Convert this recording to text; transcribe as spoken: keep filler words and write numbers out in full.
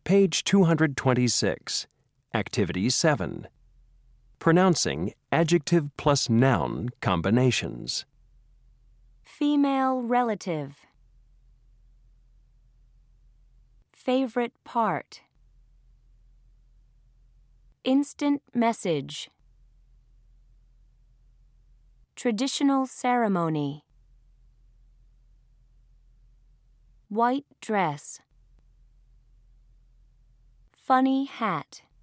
Page two hundred twenty-six, Activity seven. Pronouncing adjective plus noun combinations. Female relative. Favorite part. Instant message. Traditional ceremony. White dress. Funny hat.